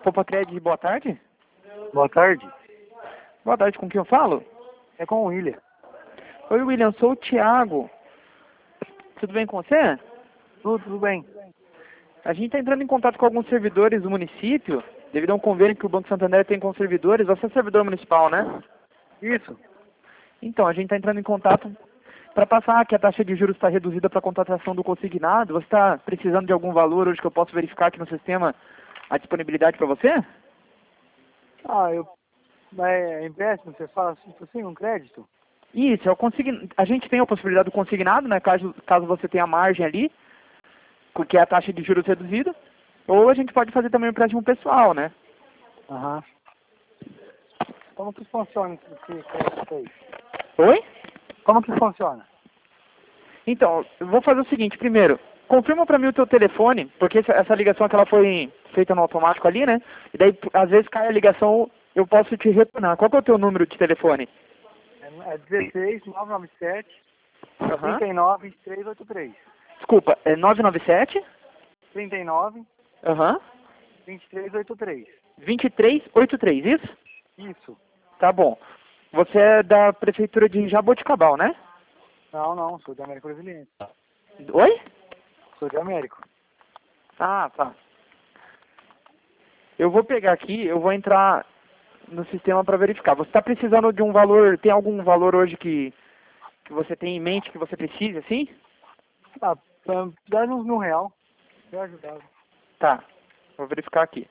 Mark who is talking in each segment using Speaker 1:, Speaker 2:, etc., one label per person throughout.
Speaker 1: Copacred, boa tarde.
Speaker 2: Boa tarde.
Speaker 1: Boa tarde, com quem eu falo?
Speaker 2: É com o William.
Speaker 1: Oi, William, sou o Thiago. Tudo bem com você?
Speaker 2: Tudo bem.
Speaker 1: A gente está entrando em contato com alguns servidores do município, devido a um convênio que o Banco Santander tem com os servidores. Você é servidor municipal, né?
Speaker 2: Isso.
Speaker 1: Então, a gente está entrando em contato para passar que a taxa de juros está reduzida para a contratação do consignado. Você está precisando de algum valor hoje que eu posso verificar aqui no sistema a disponibilidade para você?
Speaker 2: É empréstimo, você fala assim, um crédito?
Speaker 1: Isso, a gente tem a possibilidade do consignado, né? Caso você tenha margem ali, que é a taxa de juros reduzida. Ou a gente pode fazer também um empréstimo pessoal, né?
Speaker 2: Aham. Como que funciona esse crédito aí?
Speaker 1: Oi?
Speaker 2: Como que funciona?
Speaker 1: Então, eu vou fazer o seguinte, primeiro, confirma para mim o teu telefone, porque essa ligação que ela foi feita no automático ali, né? E daí, às vezes, cai a ligação, eu posso te retornar. Qual que é o teu número de telefone?
Speaker 2: É 16 997
Speaker 1: Aham.
Speaker 2: 39 2383.
Speaker 1: Desculpa, é 997?
Speaker 2: 39
Speaker 1: Aham.
Speaker 2: 2383.
Speaker 1: 2383, isso?
Speaker 2: Isso.
Speaker 1: Tá bom. Você é da prefeitura de Jaboticabal, né?
Speaker 2: Não, sou de Américo Brasiliense.
Speaker 1: Oi?
Speaker 2: Sou de Américo.
Speaker 1: Ah, tá. Eu vou pegar aqui, eu vou entrar no sistema para verificar. Você está precisando de um valor, tem algum valor hoje que você tem em mente que você precisa, assim?
Speaker 2: Dá uns R$ 1.000. Eu ajudava.
Speaker 1: Tá, vou verificar aqui.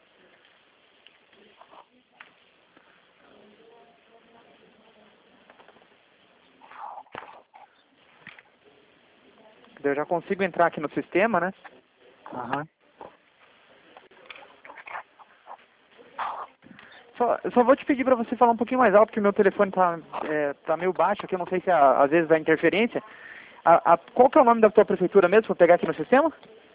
Speaker 1: Eu já consigo entrar aqui no sistema, né?
Speaker 2: Aham.
Speaker 1: Só vou te pedir para você falar um pouquinho mais alto, porque o meu telefone tá meio baixo aqui, eu não sei se às vezes dá interferência. Qual que é o nome da tua prefeitura mesmo, para eu pegar aqui no sistema?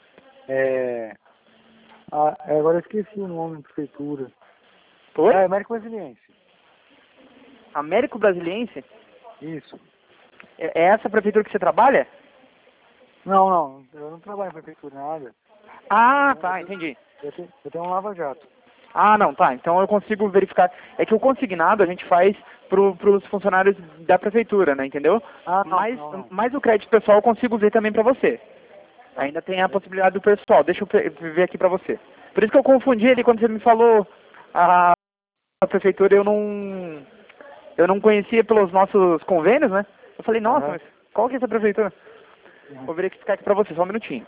Speaker 2: Agora eu esqueci o nome da prefeitura.
Speaker 1: Oi?
Speaker 2: É Américo Brasiliense.
Speaker 1: Américo Brasiliense?
Speaker 2: Isso.
Speaker 1: É essa a prefeitura que você trabalha?
Speaker 2: Não, eu não trabalho em prefeitura, nada.
Speaker 1: Ah, tá, entendi.
Speaker 2: Eu tenho um lava-jato.
Speaker 1: Ah, não, tá. Então eu consigo verificar. É que o consignado a gente faz para os funcionários da prefeitura, né? Entendeu?
Speaker 2: Ah, não.
Speaker 1: Mas o crédito pessoal eu consigo ver também para você. Ainda tem a possibilidade do pessoal. Deixa eu ver aqui para você. Por isso que eu confundi ali quando você me falou a prefeitura, eu não conhecia pelos nossos convênios, né? Eu falei, nossa,
Speaker 2: Aham.
Speaker 1: mas qual que é essa prefeitura?
Speaker 2: Uhum.
Speaker 1: Vou verificar aqui para você, só um minutinho.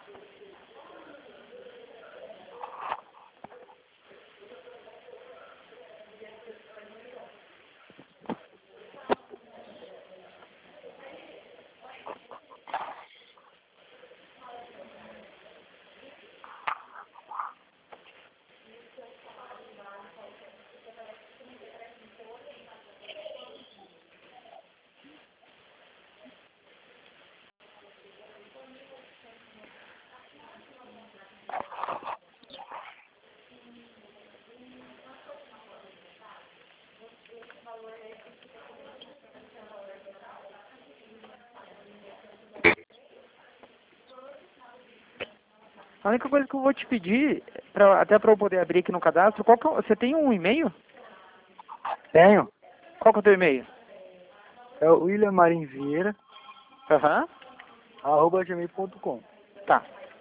Speaker 1: A única coisa que eu vou te pedir, até para eu poder abrir aqui no cadastro, você tem um e-mail?
Speaker 2: Tenho.
Speaker 1: Qual que é o teu e-mail?
Speaker 2: É o William Marim Vieira,
Speaker 1: Aham.
Speaker 2: @gmail.com.
Speaker 1: Tá.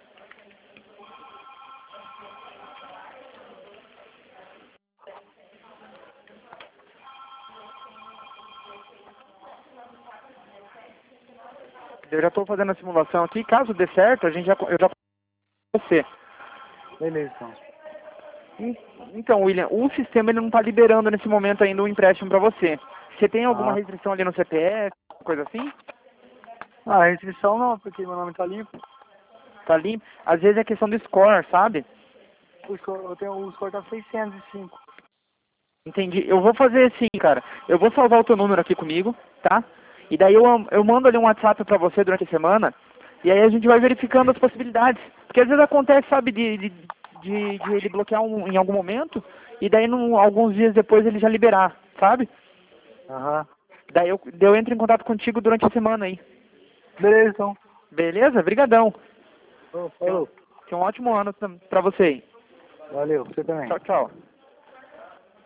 Speaker 1: Eu já estou fazendo a simulação aqui. Caso dê certo, eu já você.
Speaker 2: Beleza, então.
Speaker 1: Então, William, o sistema ele não está liberando nesse momento ainda um empréstimo para você. Você tem alguma
Speaker 2: Ah.
Speaker 1: restrição ali no CPF, coisa assim?
Speaker 2: A restrição não, porque meu nome tá limpo.
Speaker 1: Tá limpo? Às vezes é questão do score, sabe?
Speaker 2: Eu tenho o score tá 605.
Speaker 1: Entendi. Eu vou fazer assim, cara. Eu vou salvar o teu número aqui comigo, tá? E daí eu mando ali um WhatsApp pra você durante a semana. E aí a gente vai verificando as possibilidades. Porque às vezes acontece, sabe, de ele bloquear em algum momento. E daí alguns dias depois ele já liberar, sabe?
Speaker 2: Aham.
Speaker 1: Daí eu entro em contato contigo durante a semana aí.
Speaker 2: Beleza, então.
Speaker 1: Beleza? Brigadão.
Speaker 2: Falou.
Speaker 1: Tenha um ótimo ano pra você aí.
Speaker 2: Valeu, você também.
Speaker 1: Tchau, tchau.